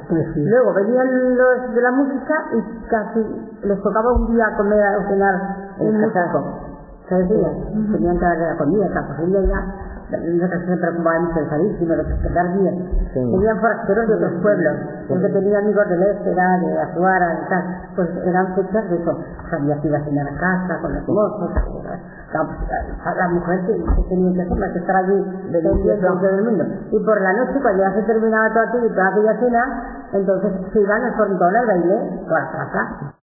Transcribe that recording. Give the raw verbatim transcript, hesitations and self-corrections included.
Pues sí. Luego venían los de la música y casi les tocaba un día comer o cenar un músico. ¿Sabes? Uh-huh. Tenían que darle la comida, la cocina ya. Nosotros se preocupaban mucho de salísimo, de quedar bien. Sí. Tenían forasteros de otros pueblos, sí. Porque tenían amigos de Léspera, de Azuara, de tal. Pues eran fechas de eso. Sabía que iba a cenar a casa con los mozos. La, la mujer que, que tenía que hacer, más que estar allí pendiente de todo el mundo. Y por la noche, cuando ya se terminaba todo aquello y toda aquella cena, entonces se iban al frontón al baile, por la plaza.